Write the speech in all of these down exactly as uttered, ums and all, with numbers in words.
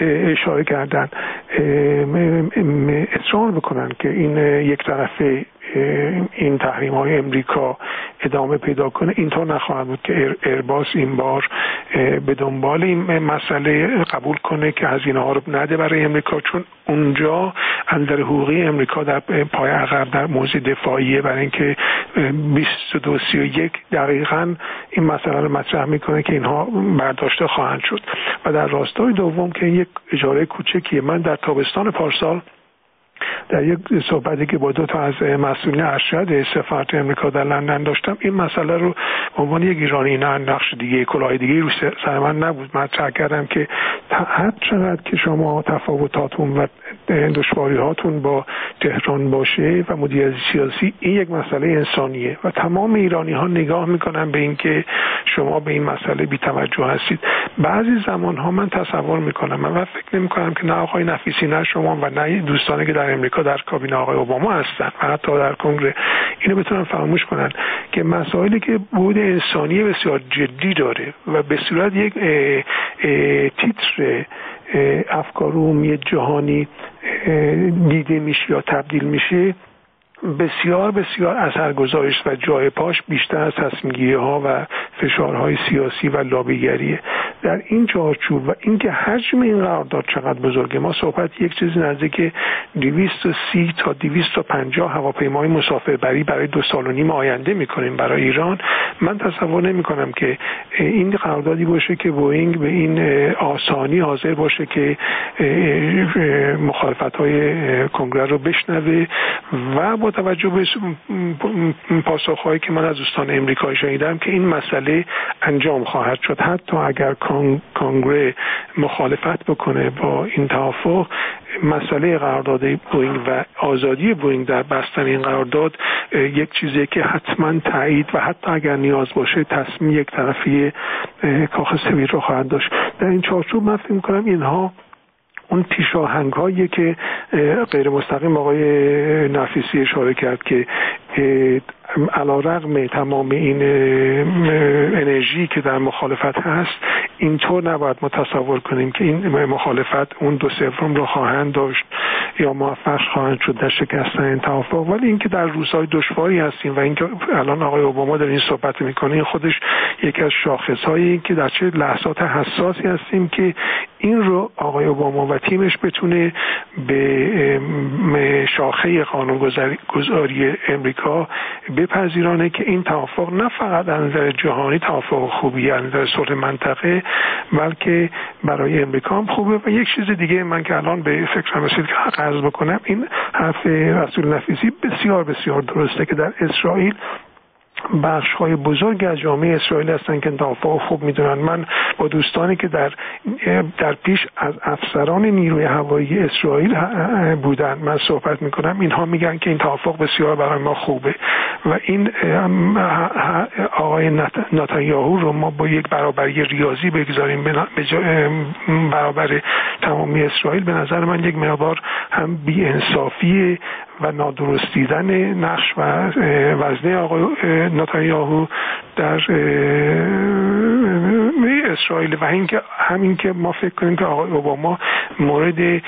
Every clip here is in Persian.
اشاره کردن اصرار بکنن که این یک طرفه این تحریم های امریکا ادامه پیدا کنه، اینطور نخواهد بود که ایرباس این بار به دنبال این مسئله قبول کنه که هزینه ها رو نده برای امریکا، چون اونجا اندر حقوقی امریکا در پای عقب در موضوع دفاعیه، برای اینکه بیست و دو سی و یک دقیقاً این مسئله رو مطرح میکنه که اینها برداشته خواهند شد. و در راستای دوم که یک اجاره کوچکیه، من در تابستان پارسال در یک صحبتی که با دو تا از مسئولین ارشد سفارت امریکا در لندن داشتم، این مسئله رو به عنوان یک ایرانی، نه نقش دیگه کلاه دیگه رو سر من نبود، مطرح کردم که هر چقدر که شما تفاوتاتون و دشواری هاتون با تهران باشه و مدیریت سیاسی، این یک مسئله انسانیه و تمام ایرانی ها نگاه میکنن به این که شما به این مسئله بی توجه هستید. بعضی زمان ها من تصور میکنم من و فکر نمی کنم که نه آقای نفیسی، نه شما و نه دوستانی که در امریکا در کابینه آقای اوباما هستن و حتی در کنگره اینو بتونن فراموش کنن که مسائلی که بود انسانی بسیار جدی داره و به صورت یک اه اه تیتر افکار عمومی جهانی دیده میشه یا تبدیل میشه، بسیار بسیار اثرگذار است و جای پاش بیشتر از تصمیم‌گیری ها و فشارهای سیاسی و لابیگریه. در این چارچوب و اینکه حجم این قرارداد چقدر بزرگه، ما صحبت یک چیزی نزدیک دویست و سی تا دویست و پنجاه هواپیمای مسافربری برای دو سال و نیم آینده میکنیم برای ایران. من تصور نمی کنم که این قراردادی باشه که بوئینگ به این آسانی حاضر باشه که مخالفت‌های کنگره رو بشنوه و با توجه به پاسخهایی که من از دوستان امریکایی شنیدم که این مسئله انجام خواهد شد. حتی اگر کنگره مخالفت بکنه با این توافق، مسئله قرارداد بوئینگ و آزادی بوئینگ در بستن این قرارداد یک چیزی که حتما تایید و حتی اگر نیاز باشه تصمیم یک طرفی کاخ سفید رو خواهد داشت. در این چارچوب من فکر می‌کنم اینها اون پیشاهنگ هایی که غیر مستقیم آقای نفیسی اشاره کرد که علیرغم تمام این انرژی که در مخالفت هست، اینطور نباید متصور کنیم که این مخالفت اون دو سوم رو خواهند داشت یا موفق خواهند شد در شکستن این توافق. ولی اینکه در روزهای دشواری هستیم و اینکه الان آقای اوباما در این صحبت میکنه، این خودش یکی از شاخصهایی که در چه لحظات حساسی هستیم که این رو آقای اوباما و تیمش بتونه به شاخه قانونگذاری امریکا بپذیرانه که این توافق نه فقط از نظر جهانی توافق خوبیه، از نظر صلح منطقه، بلکه برای امریکا هم خوبه. و یک چیز دیگه من که الان به فکرم رسید که حق عرض بکنم، این حرف رسول نفیسی بسیار بسیار درسته که در اسرائیل بخش های بزرگ از جامعه اسرائیل هستن که توافق خوب میدونن. من با دوستانی که در در پیش از افسران نیروی هوایی اسرائیل بودن من صحبت میکنم، اینها میگن که این توافق بسیار برای ما خوبه و این آقای نتانیاهو رو ما با یک برابری ریاضی بگذاریم برابر تمامی اسرائیل، به نظر من یک مقدار هم بی انصافی و نادرست دیدن نقش و وزنه آقای نتانیاهو در اسرائیل و اینکه همین که ما فکر کنیم که آقای اوباما مورد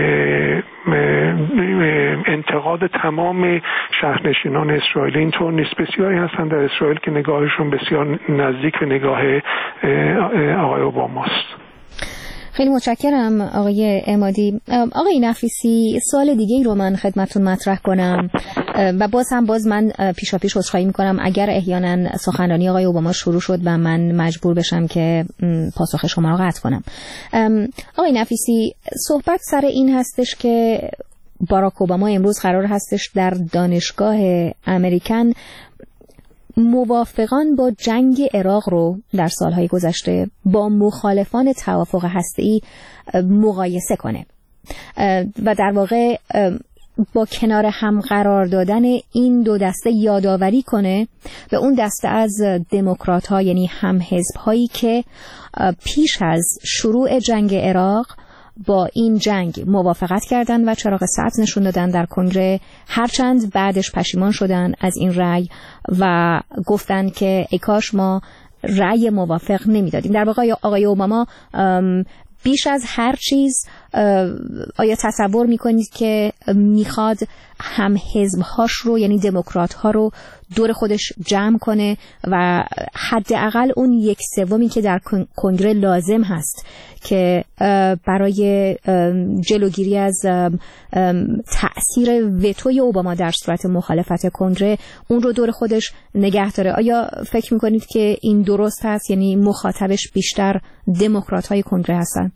انتقاد تمام شهرنشینان اسرائیل اینطور نیست. بسیاری هستند در اسرائیل که نگاهشون بسیار نزدیک به نگاه آقای اوباماست. خیلی متشکرم آقای عمادی. آقای نفیسی، سوال دیگه ای رو من خدمتتون مطرح کنم و باز هم باز من پیشا پیش عذرخواهی میکنم اگر احیانا سخنرانی آقای اوباما شروع شد و من مجبور بشم که پاسخ شما رو قطع کنم. آقای نفیسی، صحبت سر این هستش که باراک اوباما امروز قرار هستش در دانشگاه امریکن موافقان با جنگ عراق رو در سالهای گذشته با مخالفان توافق هسته‌ای مقایسه کنه و در واقع با کنار هم قرار دادن این دو دسته یادآوری کنه به اون دسته از دموکرات ها، یعنی هم حزب هایی که پیش از شروع جنگ عراق با این جنگ موافقت کردن و چراغ سبز نشون دادن در کنگره، هرچند بعدش پشیمان شدن از این رأی و گفتن که ای کاش ما رأی موافق نمیدادیم. در واقع آقای اوباما بیش از هر چیز آیا تصور میکنید که میخواد هم حزبهاش رو یعنی دموکرات ها رو دور خودش جمع کنه و حداقل اون یک سومی که در کنگره لازم هست که برای جلوگیری از تأثیر وتوی اوباما در صورت مخالفت کنگره اون رو دور خودش نگه داره؟ آیا فکر میکنید که این درست هست، یعنی مخاطبش بیشتر دموکرات های کنگره هستن؟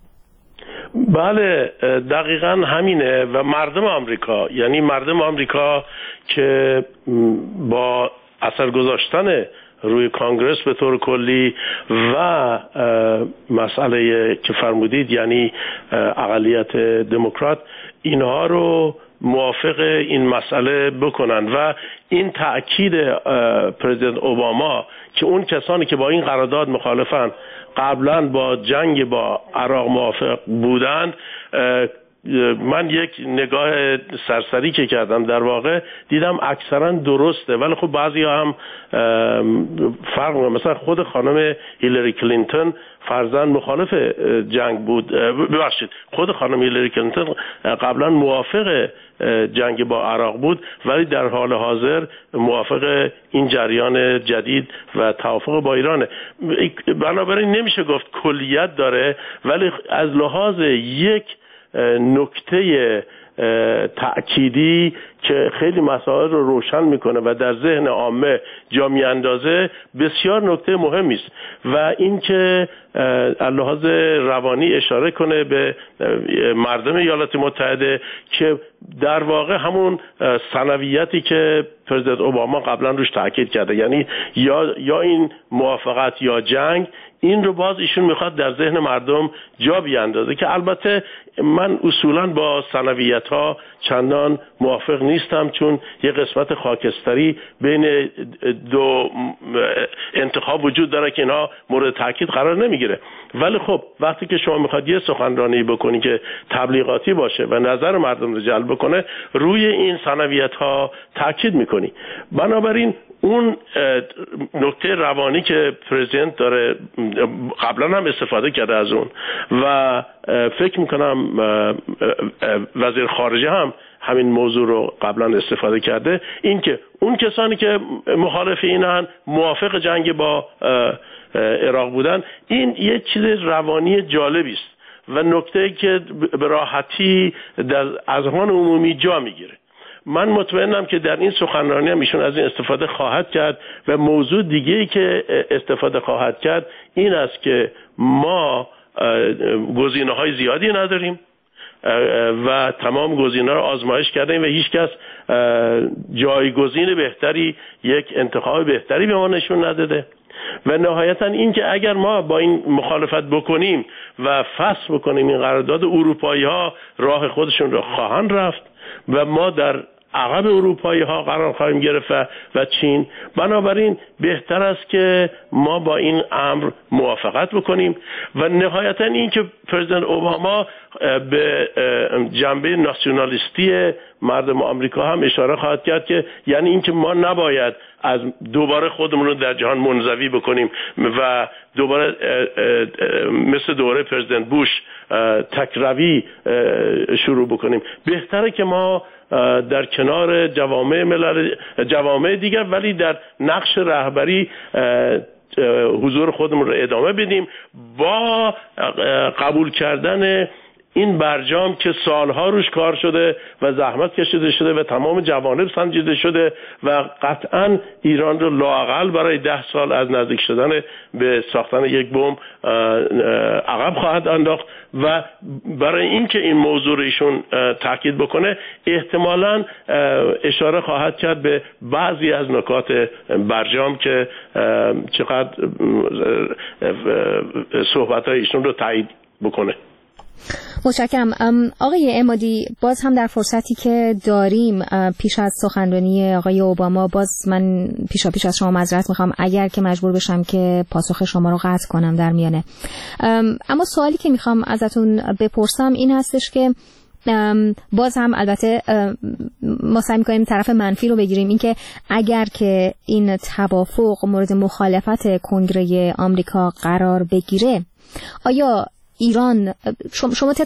بله دقیقاً همینه و مردم آمریکا، یعنی مردم آمریکا که با اثر گذاشتن روی کانگرس به طور کلی و مسئله که فرمودید یعنی اقلیت دموکرات، اینها رو موافق این مسئله بکنن و این تأکید پرزیدنت اوباما که اون کسانی که با این قرارداد مخالفن قبلا با جنگ با عراق موافق بودند، من یک نگاه سرسری که کردم در واقع دیدم اکثرا درسته، ولی خب بعضی هم فرق می‌کنه. مثلا خود خانم هیلاری کلینتون فرزند مخالف جنگ بود، ببخشید خود خانم هیلاری کلینتون قبلا موافق جنگ با عراق بود ولی در حال حاضر موافق این جریان جدید و توافق با ایرانه. بنابراین نمیشه گفت کلیت داره، ولی از لحاظ یک نکته تأکیدی که خیلی مسائل رو روشن میکنه و در ذهن عامه جا میاندازه بسیار نکته مهمی است و این که از لحاظ روانی اشاره کنه به مردم ایالات متحده که در واقع همون ثانویتی که پرزیدنت اوباما قبلا روش تاکید کرده، یعنی یا یا این موافقت یا جنگ، این رو باز ایشون میخواد در ذهن مردم جا بیاندازه که البته من اصولا با ثانویت ها چندان موافق نیستم، چون یه قسمت خاکستری بین دو انتخاب وجود داره که اینها مورد تاکید قرار نمیگیره. ولی خب وقتی که شما میخواد یه سخنرانی بکنی که تبلیغاتی باشه و نظر مردم رو جلب بکنه، روی این ثانویت ها تاکید میکنی. بنابراین اون نکته روانی که پرزیدنت داره قبلا هم استفاده کرده از اون و فکر میکنم وزیر خارجه هم همین موضوع رو قبلا استفاده کرده، این که اون کسانی که مخالف اینن موافق جنگ با عراق بودن، این یه چیز روانی جالبی است و نکته که به راحتی در اذهان عمومی جا میگیره. من مطمئنم که در این سخنرانی هم ایشون از این استفاده خواهد کرد و موضوع دیگه‌ای که استفاده خواهد کرد این است که ما گزینه‌های زیادی نداریم و تمام گزینه‌ها رو آزمایش کردیم و هیچ کس جایگزین بهتری، یک انتخاب بهتری به ما نشون نداده و نهایتا این که اگر ما با این مخالفت بکنیم و فسخ بکنیم این قرارداد، اروپایی‌ها راه خودشون رو خواهند رفت و ما در عقب اروپایی ها قرار خواهیم گرفت و چین. بنابراین بهتر است که ما با این امر موافقت بکنیم و نهایتا این که پرزیدنت اوباما به جنبه ناسیونالیستی مردم آمریکا هم اشاره خواهد کرد که یعنی این که ما نباید از دوباره خودمون رو در جهان منزوی بکنیم و دوباره مثل دوره پرزیدنت بوش تکروی شروع بکنیم. بهتره که ما در کنار جوامع ملل جوامع دیگر ولی در نقش رهبری حضور خودمون رو ادامه بدیم با قبول کردن این برجام که سالها روش کار شده و زحمت کشیده شده و تمام جوانب سنجیده شده و قطعاً ایران رو لااقل برای ده سال از نزدیک شدن به ساختن یک بمب عقب خواهد انداخت و برای اینکه این موضوع رو ایشون تاکید بکنه احتمالاً اشاره خواهد کرد به بعضی از نکات برجام که چقدر صحبت‌های ایشون رو تایید بکنه. متشکرم. آقای عمادی، باز هم در فرصتی که داریم پیش از سخنرانی آقای اوباما، باز من پیشا پیش از شما معذرت میخوام اگر که مجبور بشم که پاسخ شما رو قطع کنم در میانه. اما سوالی که میخوام ازتون بپرسم این هستش که باز هم البته ما سعی می‌کنیم طرف منفی رو بگیریم، این که اگر که این توافق مورد مخالفت کنگره آمریکا قرار بگیره، آیا ایران شما